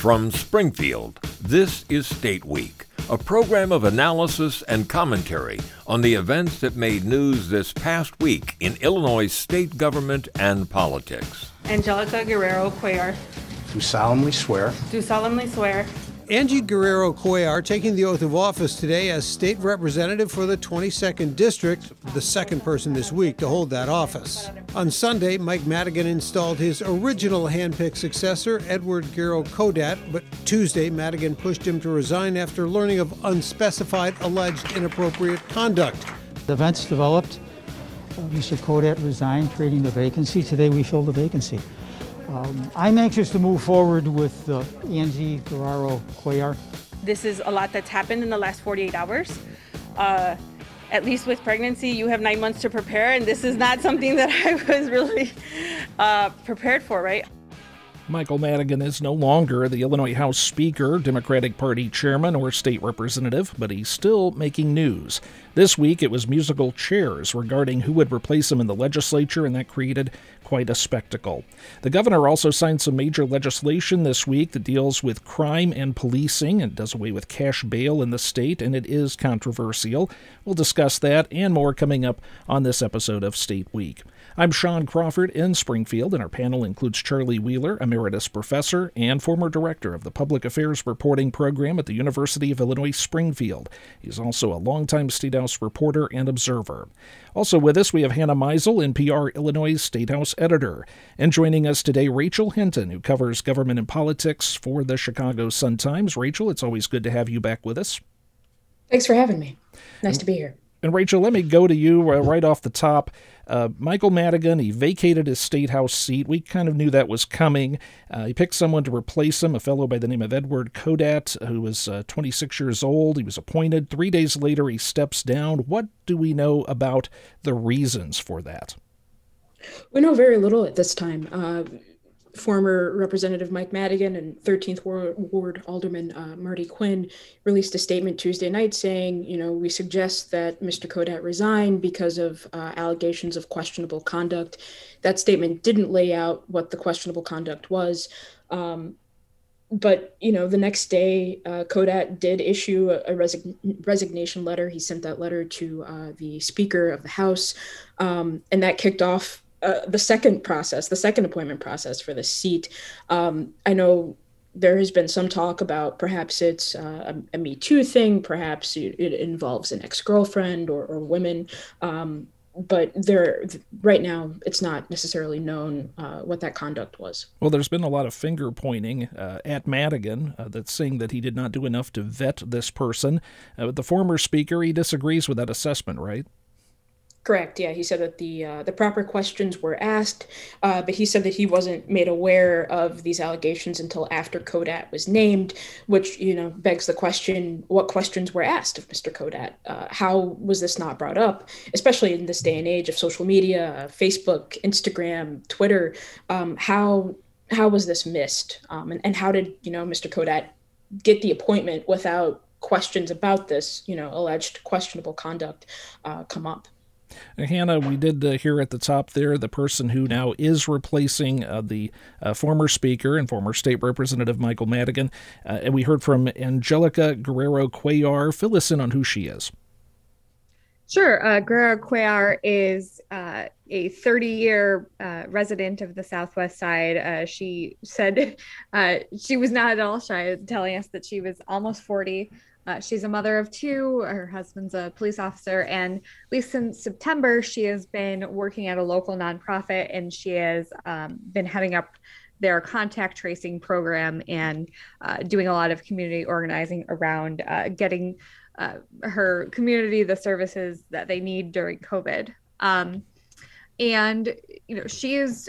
From Springfield, this is State Week, a program of analysis and commentary on the events that made news this past week in Illinois state government and politics. Angelica Guerrero Cuellar. Do solemnly swear. Do solemnly swear. Angie Guerrero Cuellar taking the oath of office today as state representative for the 22nd District, the second person this week to hold that office. On Sunday, Mike Madigan installed his original handpicked successor, Edward Guerrero Codat, but Tuesday, Madigan pushed him to resign after learning of unspecified alleged inappropriate conduct. The events developed. Mr. Codat resigned, creating the vacancy. Today, we filled the vacancy. I'm anxious to move forward with Angie Guerrero Cuellar. This is a lot that's happened in the last 48 hours. At least with pregnancy, you have 9 months to prepare, and this is not something that I was really prepared for, right? Michael Madigan is no longer the Illinois House Speaker, Democratic Party Chairman, or State Representative, but he's still making news. This week, it was musical chairs regarding who would replace him in the legislature, and that created quite a spectacle. The governor also signed some major legislation this week that deals with crime and policing and does away with cash bail in the state, and it is controversial. We'll discuss that and more coming up on this episode of State Week. I'm Sean Crawford in Springfield, and our panel includes Charlie Wheeler, Emeritus Professor and former Director of the Public Affairs Reporting Program at the University of Illinois Springfield. He's also a longtime State House reporter and observer. Also with us, we have Hannah Meisel, NPR Illinois State House Editor. And joining us today, Rachel Hinton, who covers government and politics for the Chicago Sun-Times. Rachel, it's always good to have you back with us. Thanks for having me. Nice to be here. And Rachel, let me go to you right off the top. Michael Madigan, he vacated his state house seat. We kind of knew that was coming. He picked someone to replace him, a fellow by the name of Edward Codat, who was 26 years old. He was appointed. 3 days later, he steps down. What do we know about the reasons for that? We know very little at this time. Former Representative Mike Madigan and 13th Ward Alderman Marty Quinn released a statement Tuesday night saying, we suggest that Mr. Codat resign because of allegations of questionable conduct. That statement didn't lay out what the questionable conduct was. But, the next day, Codat did issue a resignation letter. He sent that letter to the Speaker of the House, and that kicked off the second appointment process for the seat. I know there has been some talk about perhaps it's a Me Too thing, perhaps it involves an ex-girlfriend or women, but right now it's not necessarily known what that conduct was. Well, there's been a lot of finger pointing at Madigan that's saying that he did not do enough to vet this person. The former speaker, he disagrees with that assessment, right? Correct. Yeah, he said that the proper questions were asked, but he said that he wasn't made aware of these allegations until after Codat was named, which begs the question: what questions were asked of Mr. Codat? How was this not brought up, especially in this day and age of social media, Facebook, Instagram, Twitter? How was this missed? And how did Mr. Codat get the appointment without questions about this alleged questionable conduct come up? Hannah, we did hear at the top there the person who now is replacing the former speaker and former state representative Michael Madigan. And we heard from Angelica Guerrero Cuellar. Fill us in on who she is. Sure. Guerrero Cuellar is a 30-year resident of the Southwest Side. She said she was not at all shy, telling us that she was almost 40. She's a mother of two. Her husband's a police officer. And at least since September, she has been working at a local nonprofit, and she has been heading up their contact tracing program and doing a lot of community organizing around getting her community the services that they need during COVID. She is...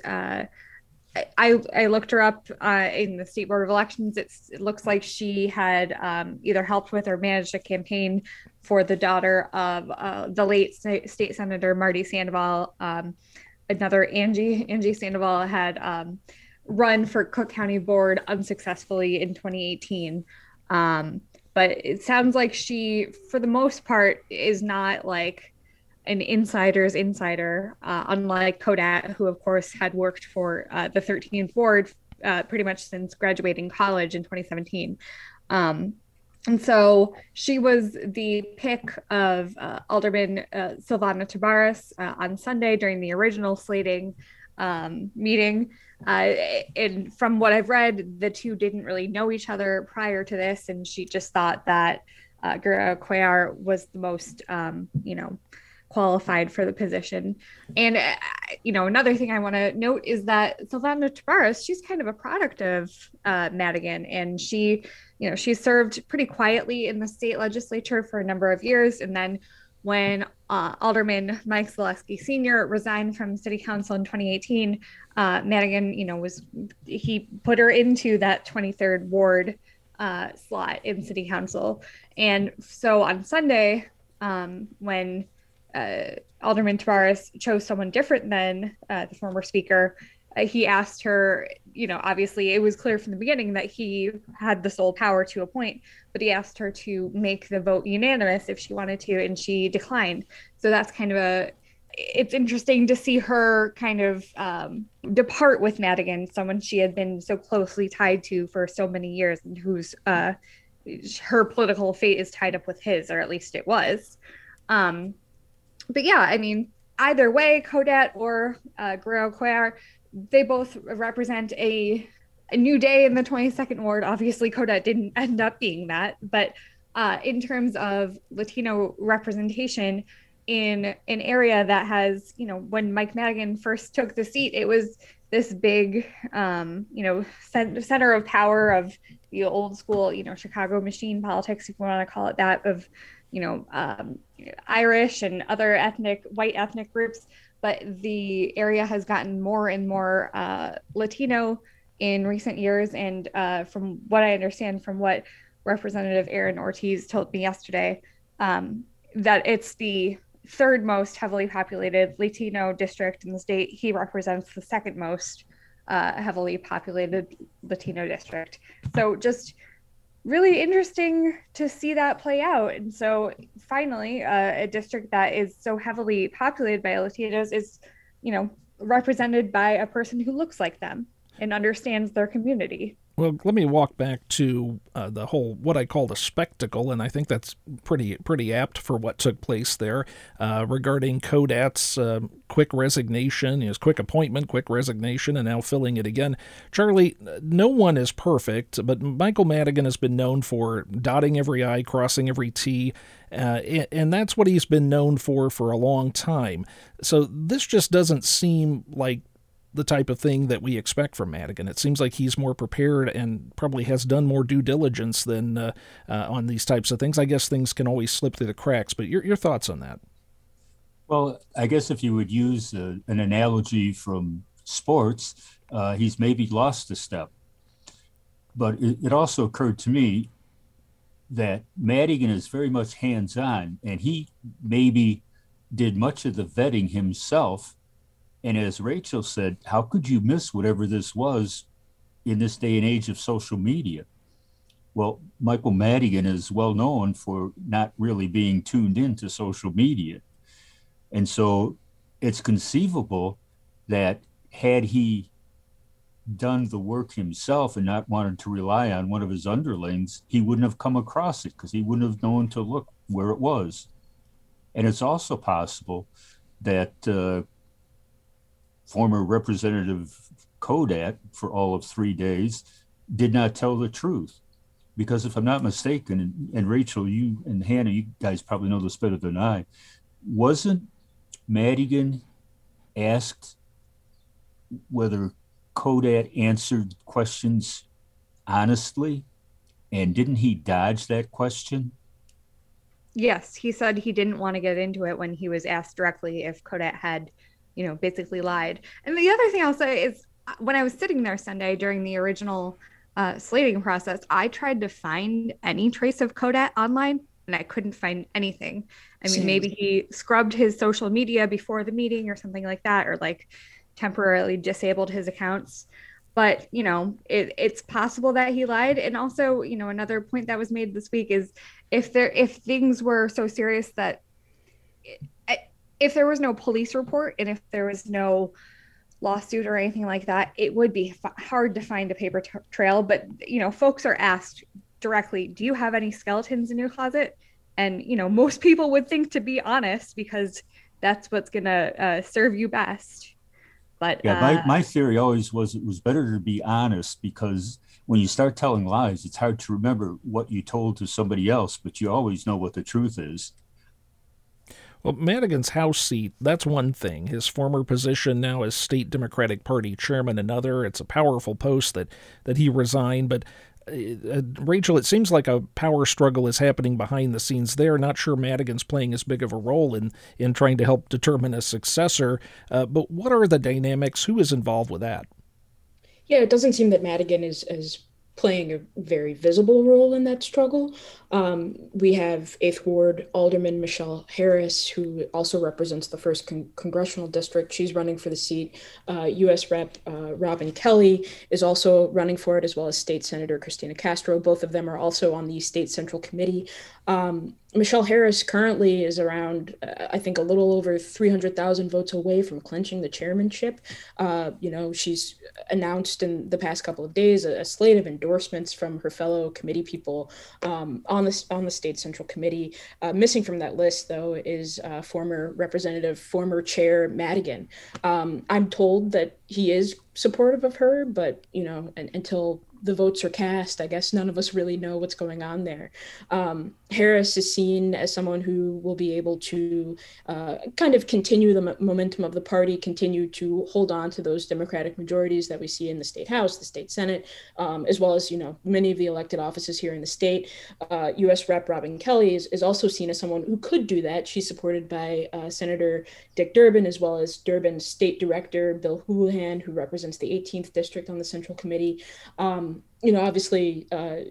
I looked her up in the State Board of Elections. It looks like she had either helped with or managed a campaign for the daughter of the late State Senator Marty Sandoval. Another Angie Sandoval had run for Cook County Board unsuccessfully in 2018. But it sounds like she, for the most part, is not like an insider's insider, unlike Codat, who, of course, had worked for the 13th Ward pretty much since graduating college in 2017. And so she was the pick of Alderman Silvana Tabares on Sunday during the original slating meeting. And from what I've read, the two didn't really know each other prior to this, and she just thought that Guerrero Cuellar was the most, qualified for the position. And, another thing I want to note is that Silvana Tabares, she's kind of a product of Madigan, and she served pretty quietly in the state legislature for a number of years. And then when Alderman Mike Zaleski Sr. resigned from city council in 2018, Madigan, he put her into that 23rd ward slot in city council. And so on Sunday, when Alderman Tabares chose someone different than the former speaker, he asked her, obviously it was clear from the beginning that he had the sole power to appoint, but he asked her to make the vote unanimous if she wanted to, and she declined. So that's kind of it's interesting to see her kind of depart with Madigan, someone she had been so closely tied to for so many years, and whose her political fate is tied up with his, or at least it was. But yeah, I mean, either way, Codat or Guerrero Cuellar, they both represent a new day in the 22nd ward. Obviously, Codat didn't end up being that, but in terms of Latino representation in an area that has, when Mike Madigan first took the seat, it was this big, center of power of the old school, Chicago machine politics, if you want to call it that, of Irish and other white ethnic groups, but the area has gotten more and more Latino in recent years. And from what I understand, from what Representative Aaron Ortiz told me yesterday, that it's the third most heavily populated Latino district in the state. He represents the second most heavily populated Latino district. So just really interesting to see that play out. And so finally, a district that is so heavily populated by Latinos is, represented by a person who looks like them and understands their community. Well, let me walk back to the whole, what I call the spectacle, and I think that's pretty apt for what took place there regarding Codat's quick resignation, his quick appointment, quick resignation, and now filling it again. Charlie, no one is perfect, but Michael Madigan has been known for dotting every I, crossing every T, and that's what he's been known for a long time. So this just doesn't seem like the type of thing that we expect from Madigan. It seems like he's more prepared and probably has done more due diligence than on these types of things. I guess things can always slip through the cracks, but your thoughts on that? Well, I guess if you would use an analogy from sports, he's maybe lost a step. But it also occurred to me that Madigan is very much hands-on, and he maybe did much of the vetting himself. And as Rachel said, how could you miss whatever this was in this day and age of social media? Well, Michael Madigan is well known for not really being tuned into social media. And so it's conceivable that had he done the work himself and not wanted to rely on one of his underlings, he wouldn't have come across it because he wouldn't have known to look where it was. And it's also possible that former Representative Codat, for all of 3 days, did not tell the truth. Because if I'm not mistaken, and Rachel, you and Hannah, you guys probably know this better than I, wasn't Madigan asked whether Codat answered questions honestly? And didn't he dodge that question? Yes, he said he didn't want to get into it when he was asked directly if Codat had basically lied. And the other thing I'll say is when I was sitting there Sunday during the original slating process, I tried to find any trace of Codat online and I couldn't find anything. I mean, maybe he scrubbed his social media before the meeting or something like that, or like temporarily disabled his accounts. But, it's possible that he lied. And also, another point that was made this week is if things were so serious that if there was no police report and if there was no lawsuit or anything like that, it would be hard to find a paper trail. But, folks are asked directly, do you have any skeletons in your closet? And, most people would think to be honest, because that's what's going to serve you best. But yeah, my theory always was it was better to be honest, because when you start telling lies, it's hard to remember what you told to somebody else, but you always know what the truth is. Well, Madigan's House seat, that's one thing. His former position now as state Democratic Party chairman, another. It's a powerful post that he resigned. But, Rachel, it seems like a power struggle is happening behind the scenes there. Not sure Madigan's playing as big of a role in trying to help determine a successor. But what are the dynamics? Who is involved with that? Yeah, it doesn't seem that Madigan is playing a very visible role in that struggle. We have 8th Ward Alderman Michelle Harris, who also represents the 1st Congressional District. She's running for the seat. U.S. Rep. Robin Kelly is also running for it, as well as State Senator Christina Castro. Both of them are also on the State Central Committee. Michelle Harris currently is around, I think, a little over 300,000 votes away from clinching the chairmanship. She's announced in the past couple of days a slate of endorsements from her fellow committee people on the State Central Committee. Missing from that list, though, is former Chair Madigan. I'm told that he is supportive of her, but until the votes are cast, I guess none of us really know what's going on there. Harris is seen as someone who will be able to kind of continue the momentum of the party, continue to hold on to those Democratic majorities that we see in the State House, the State Senate, as well as, many of the elected offices here in the state. U.S. Rep. Robin Kelly is also seen as someone who could do that. She's supported by Senator Dick Durbin, as well as Durbin's State Director, Bill Houlihan, who represents the 18th District on the Central Committee. Obviously,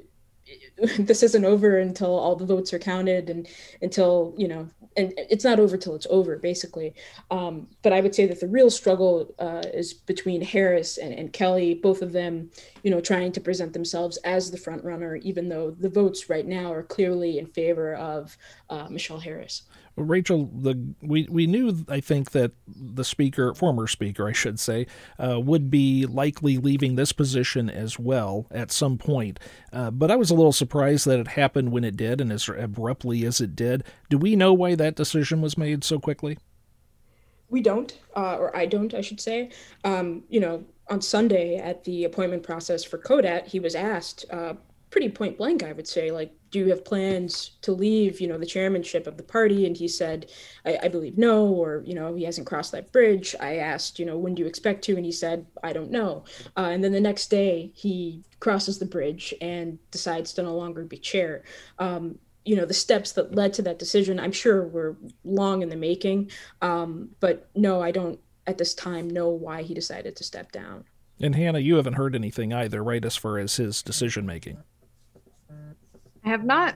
this isn't over until all the votes are counted and until, and it's not over till it's over, basically. But I would say that the real struggle is between Harris and Kelly, both of them, trying to present themselves as the front runner, even though the votes right now are clearly in favor of Michelle Harris. Rachel, we knew, I think, that the former speaker, I should say, would be likely leaving this position as well at some point. But I was a little surprised that it happened when it did and as abruptly as it did. Do we know why that decision was made so quickly? We don't, or I don't, I should say. On Sunday at the appointment process for CODAT, he was asked pretty point blank, I would say, like, do you have plans to leave, the chairmanship of the party? And he said, I believe no, or, he hasn't crossed that bridge. I asked, when do you expect to? And he said, I don't know. And then the next day he crosses the bridge and decides to no longer be chair. The steps that led to that decision, I'm sure were long in the making. But no, I don't at this time know why he decided to step down. And Hannah, you haven't heard anything either, right, as far as his decision making? I have not.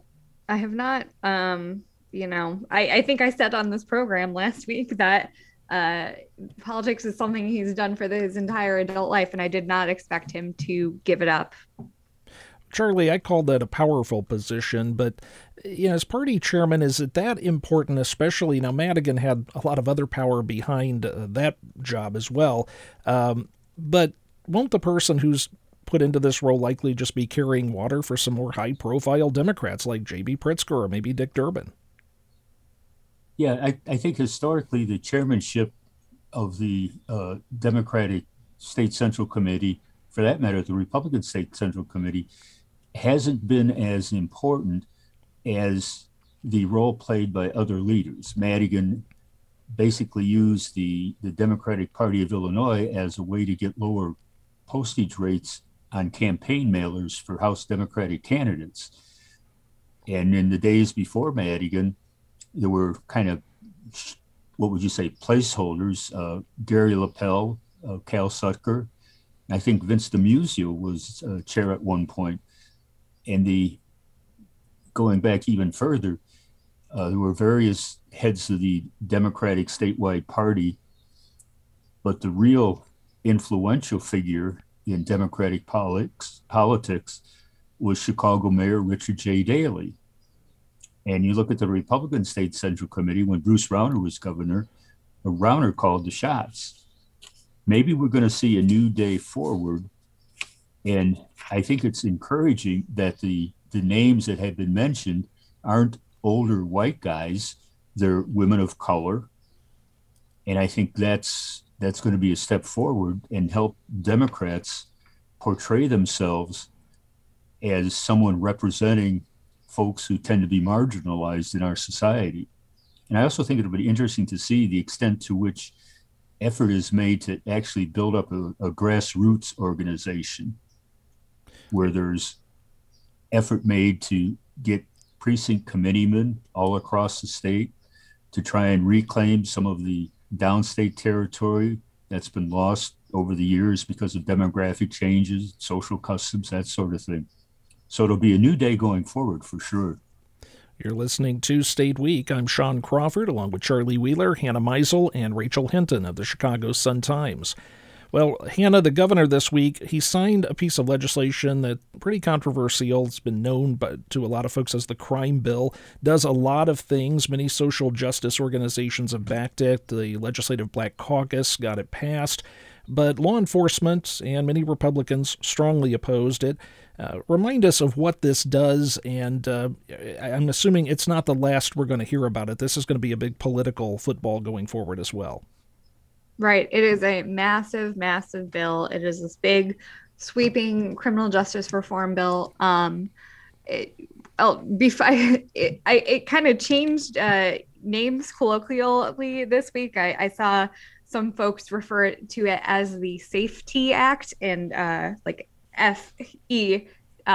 I think I said on this program last week that politics is something he's done for his entire adult life, and I did not expect him to give it up. Charlie, I called that a powerful position, but as party chairman, is it that important, especially now Madigan had a lot of other power behind that job as well, but won't the person who's put into this role likely just be carrying water for some more high-profile Democrats like J.B. Pritzker or maybe Dick Durbin? Yeah, I think historically the chairmanship of the Democratic State Central Committee, for that matter, the Republican State Central Committee, hasn't been as important as the role played by other leaders. Madigan basically used the Democratic Party of Illinois as a way to get lower postage rates on campaign mailers for House Democratic candidates. And in the days before Madigan, there were kind of, what would you say, placeholders. Gary Lapel, Cal Sutker, I think Vince DeMuzio was chair at one point. And going back even further, there were various heads of the Democratic statewide party, but the real influential figure in Democratic politics was Chicago Mayor Richard J. Daley. And you look at the Republican State Central Committee, when Bruce Rauner was governor, Rauner called the shots. maybe we're going to see a new day forward. And I think it's encouraging that the names that have been mentioned aren't older white guys, they're women of color. And I think that's going to be a step forward and help Democrats portray themselves as someone representing folks who tend to be marginalized in our society. And I also think it'll be interesting to see the extent to which effort is made to actually build up a grassroots organization where there's effort made to get precinct committeemen all across the state to try and reclaim some of the downstate territory that's been lost over the years because of demographic changes, social customs, that sort of thing. So it'll be a new day going forward for sure. You're listening to State Week. I'm Sean Crawford, along with Charlie Wheeler, Hannah Meisel, and Rachel Hinton of the Chicago Sun-Times. Well, Hannah, the governor this week, he signed a piece of legislation that's pretty controversial. It's been known to a lot of folks as the crime bill. Does a lot of things. Many social justice organizations have backed it. The Legislative Black Caucus got it passed. But law enforcement and many Republicans strongly opposed it. Remind us of what this does, and I'm assuming it's not the last we're going to hear about it. This is going to be a big political football going forward as well. Right. It is a massive, massive bill. It is this big, sweeping criminal justice reform bill. It kind of changed names colloquially this week. I saw some folks refer to it as the Safety Act and like FE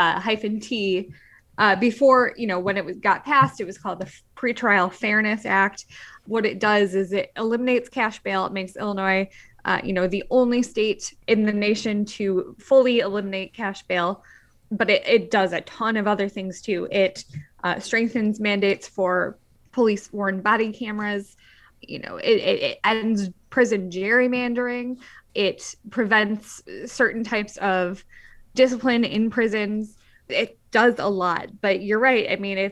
-T. Before, when it got passed, it was called the Pretrial Fairness Act. What it does is it eliminates cash bail. It makes Illinois, the only state in the nation to fully eliminate cash bail. But it does a ton of other things too. It strengthens mandates for police-worn body cameras. It ends prison gerrymandering. It prevents certain types of discipline in prisons. It does a lot, but you're right. I mean,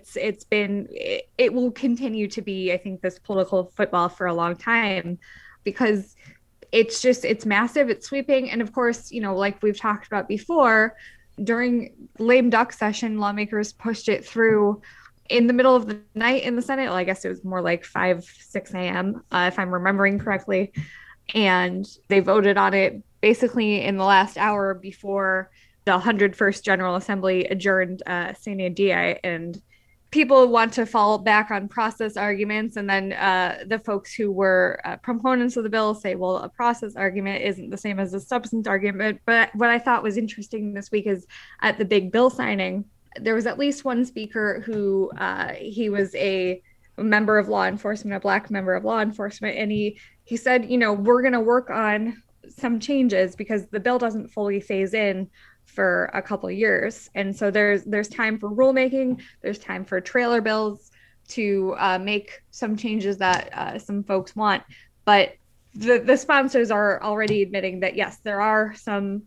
it will continue to be, I think, this political football for a long time because it's massive, it's sweeping. And of course, like we've talked about before, during lame duck session, lawmakers pushed it through in the middle of the night in the Senate. Well, I guess it was more like 6 a.m., if I'm remembering correctly. And they voted on it basically in the last hour before the 101st General Assembly adjourned sine die, and people want to fall back on process arguments. And then the folks who were proponents of the bill say, well, a process argument isn't the same as a substance argument. But what I thought was interesting this week is at the big bill signing, there was at least one speaker who he was a member of law enforcement, a Black member of law enforcement. And he said, we're going to work on some changes because the bill doesn't fully phase in for a couple of years. And so there's time for rulemaking, there's time for trailer bills to make some changes that some folks want. But the sponsors are already admitting that, yes, there are some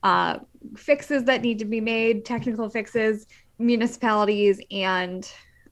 fixes that need to be made, technical fixes. Municipalities and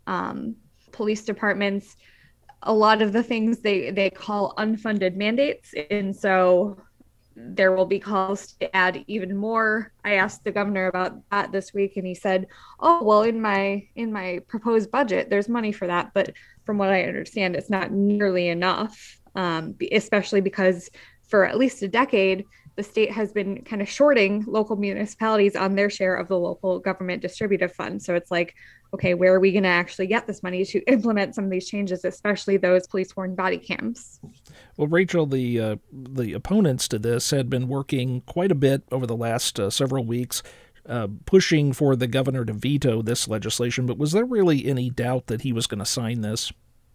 police departments, a lot of the things they call unfunded mandates. And so there will be calls to add even more. I asked the governor about that this week, and he said, oh, well, in my proposed budget, there's money for that. But from what I understand, it's not nearly enough, especially because for at least a decade, the state has been kind of shorting local municipalities on their share of the local government distributive fund. So it's like, okay, where are we going to actually get this money to implement some of these changes, especially those police-worn body cams? Well, Rachel, the opponents to this had been working quite a bit over the last several weeks, pushing for the governor to veto this legislation. But was there really any doubt that he was going to sign this?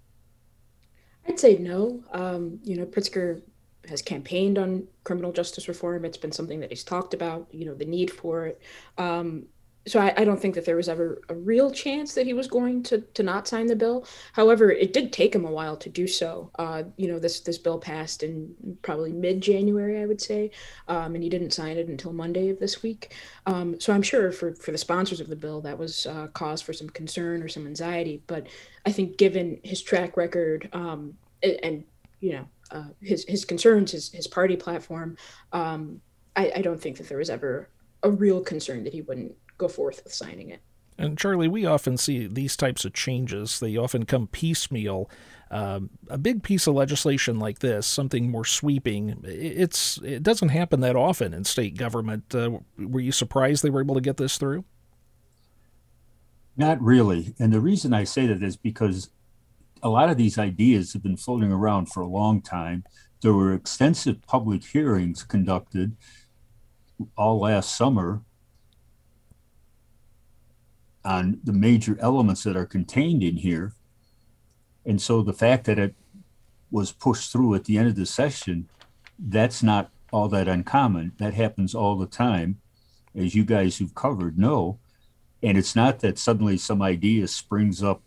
I'd say no. Pritzker has campaigned on criminal justice reform. It's been something that he's talked about, the need for it. So I don't think that there was ever a real chance that he was going to not sign the bill. However, it did take him a while to do so. This bill passed in probably mid-January, I would say, and he didn't sign it until Monday of this week. So I'm sure for the sponsors of the bill, that was cause for some concern or some anxiety. But I think given his track record and his concerns, his party platform, I don't think that there was ever a real concern that he wouldn't go forth with signing it. And Charlie, we often see these types of changes. They often come piecemeal. A big piece of legislation like this, something more sweeping, it doesn't happen that often in state government. Were you surprised they were able to get this through? Not really. And the reason I say that is because a lot of these ideas have been floating around for a long time. There were extensive public hearings conducted all last summer on the major elements that are contained in here. And so the fact that it was pushed through at the end of the session, that's not all that uncommon. That happens all the time, as you guys who've covered know. And it's not that suddenly some idea springs up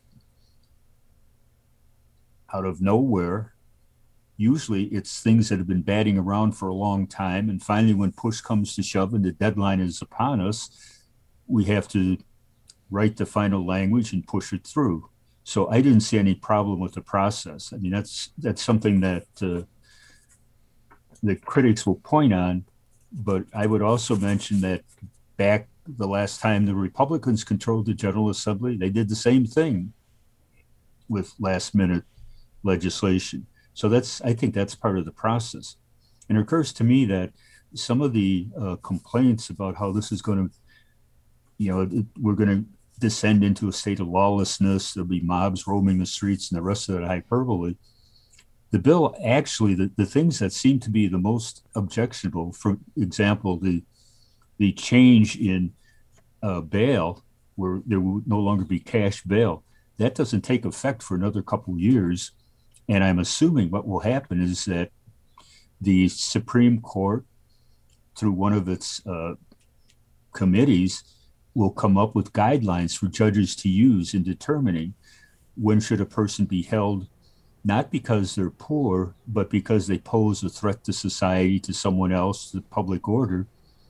out of nowhere. Usually it's things that have been batting around for a long time. And finally, when push comes to shove and the deadline is upon us, we have to write the final language and push it through. So I didn't see any problem with the process. I mean, that's something that the critics will point on. But I would also mention that back the last time the Republicans controlled the General Assembly, they did the same thing with last minute legislation. So I think that's part of the process. And it occurs to me that some of the complaints about how this is going to, we're going to descend into a state of lawlessness, there'll be mobs roaming the streets and the rest of that hyperbole. The bill actually, the things that seem to be the most objectionable, for example, the change in bail, where there will no longer be cash bail, that doesn't take effect for another couple of years. And I'm assuming what will happen is that the Supreme Court, through one of its committees, will come up with guidelines for judges to use in determining when should a person be held, not because they're poor, but because they pose a threat to society, to someone else, to public order.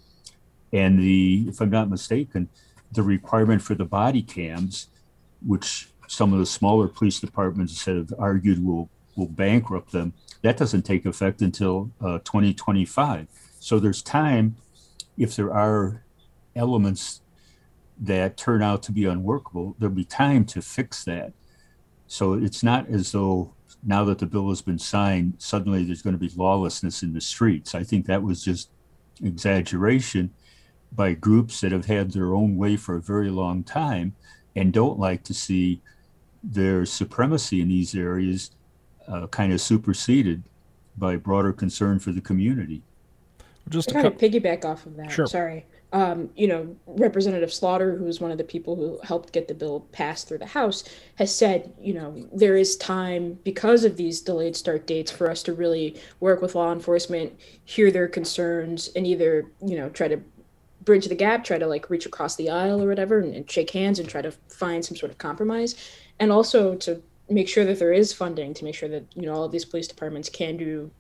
And if I'm not mistaken, the requirement for the body cams, which some of the smaller police departments have argued will bankrupt them, that doesn't take effect until 2025. So there's time, if there are elements that turn out to be unworkable, there'll be time to fix that. So it's not as though now that the bill has been signed, suddenly there's going to be lawlessness in the streets. I think that was just exaggeration by groups that have had their own way for a very long time and don't like to see their supremacy in these areas kind of superseded by broader concern for the community. Just to kind of piggyback off of that. Sure. Sorry. Representative Slaughter, who's one of the people who helped get the bill passed through the House, has said, there is time because of these delayed start dates for us to really work with law enforcement, hear their concerns, and either, try to bridge the gap, try to like reach across the aisle or whatever and shake hands and try to find some sort of compromise. And also to make sure that there is funding to make sure that, all of these police departments can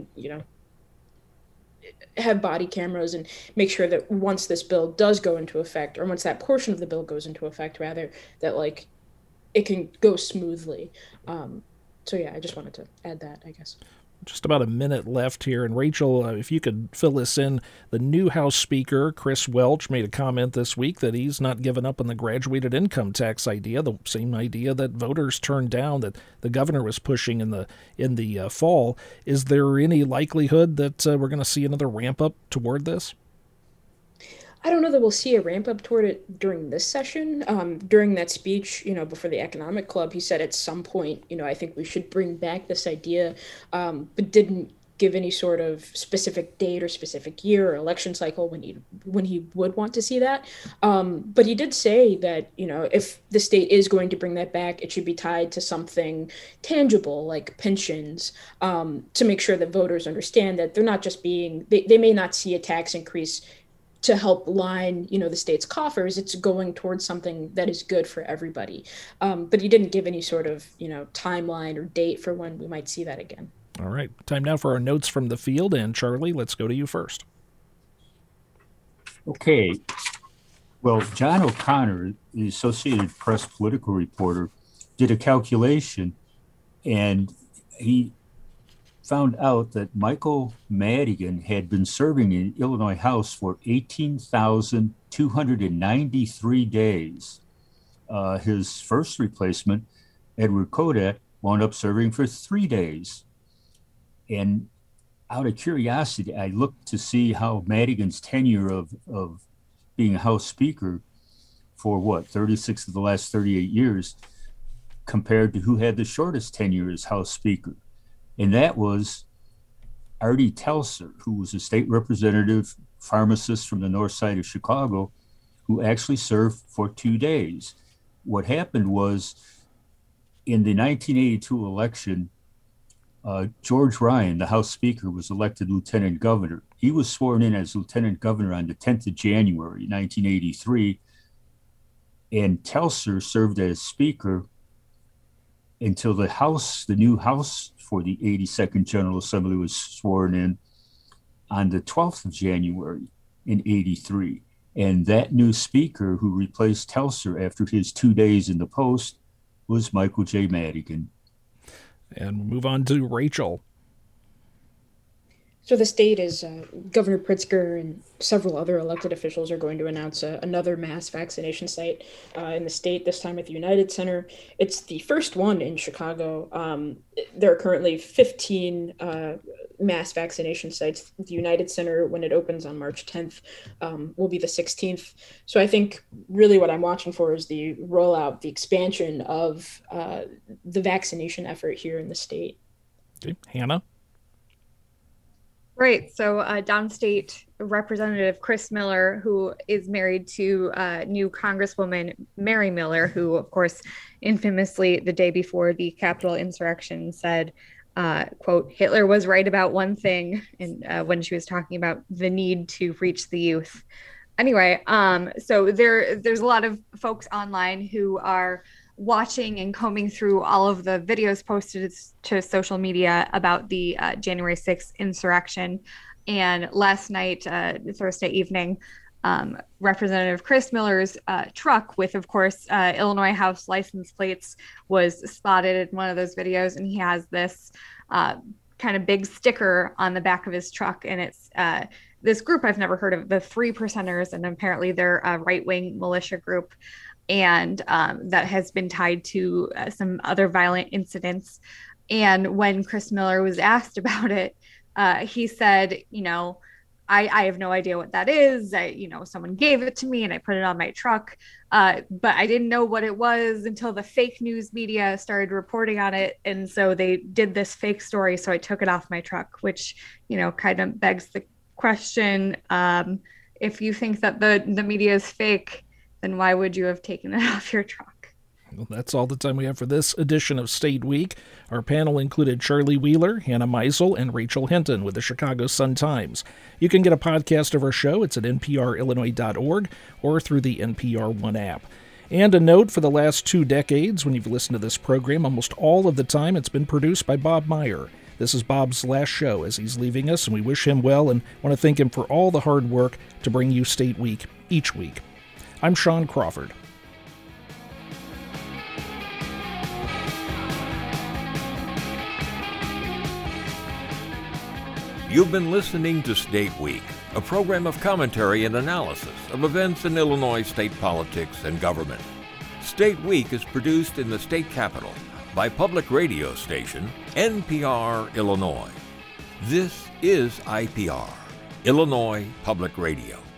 have body cameras and make sure that once this bill does go into effect, or once that portion of the bill goes into effect, rather, that like it can go smoothly. So yeah, I just wanted to add that, I guess. Just about a minute left here. And Rachel, if you could fill this in, the new House Speaker, Chris Welch, made a comment this week that he's not given up on the graduated income tax idea, the same idea that voters turned down, that the governor was pushing in the fall. Is there any likelihood that we're going to see another ramp up toward this? I don't know that we'll see a ramp up toward it during this session. During that speech, before the Economic Club, he said at some point, I think we should bring back this idea, but didn't give any sort of specific date or specific year or election cycle when he would want to see that. But he did say that, if the state is going to bring that back, it should be tied to something tangible like pensions, to make sure that voters understand that they're not just they may not see a tax increase to help line, the state's coffers. It's going towards something that is good for everybody. But he didn't give any sort of, timeline or date for when we might see that again. All right. Time now for our notes from the field. And Charlie, let's go to you first. Okay. Well, John O'Connor, the Associated Press political reporter, did a calculation, and he found out that Michael Madigan had been serving in Illinois House for 18,293 days. His first replacement, Edward Kodat, wound up serving for 3 days. And out of curiosity, I looked to see how Madigan's tenure of being House Speaker for 36 of the last 38 years compared to who had the shortest tenure as House Speaker. And that was Artie Telser, who was a state representative pharmacist from the north side of Chicago, who actually served for 2 days. What happened was in the 1982 election, George Ryan, the House Speaker, was elected Lieutenant Governor. He was sworn in as Lieutenant Governor on the 10th of January, 1983, and Telser served as Speaker until the new House for the 82nd General Assembly was sworn in on the 12th of January in 83. And that new Speaker who replaced Telser after his 2 days in the post was Michael J. Madigan. And we'll move on to Rachel. So the state is, Governor Pritzker and several other elected officials are going to announce another mass vaccination site in the state, this time at the United Center. It's the first one in Chicago. There are currently 15 mass vaccination sites. The United Center, when it opens on March 10th, will be the 16th. So I think really what I'm watching for is the rollout, the expansion of the vaccination effort here in the state. Okay. Hannah? Right. So downstate Representative Chris Miller, who is married to new Congresswoman Mary Miller, who, of course, infamously the day before the Capitol insurrection said, quote, Hitler was right about one thing, and when she was talking about the need to reach the youth. Anyway, so there's a lot of folks online who are watching and combing through all of the videos posted to social media about the January 6th insurrection. And last night, Thursday evening, Representative Chris Miller's truck with, of course, Illinois House license plates was spotted in one of those videos. And he has this kind of big sticker on the back of his truck. And it's this group I've never heard of, the 3 Percenters, and apparently they're a right-wing militia group. And that has been tied to some other violent incidents. And when Chris Miller was asked about it, he said, I have no idea what that is. Someone gave it to me and I put it on my truck. But I didn't know what it was until the fake news media started reporting on it. And so they did this fake story. So I took it off my truck, which, kind of begs the question. If you think that the media is fake, then why would you have taken it off your truck? Well, that's all the time we have for this edition of State Week. Our panel included Charlie Wheeler, Hannah Meisel, and Rachel Hinton with the Chicago Sun-Times. You can get a podcast of our show. It's at nprillinois.org or through the NPR One app. And a note, for the last 2 decades, when you've listened to this program, almost all of the time it's been produced by Bob Meyer. This is Bob's last show as he's leaving us, and we wish him well and want to thank him for all the hard work to bring you State Week each week. I'm Sean Crawford. You've been listening to State Week, a program of commentary and analysis of events in Illinois state politics and government. State Week is produced in the state capital by public radio station NPR Illinois. This is IPR, Illinois Public Radio.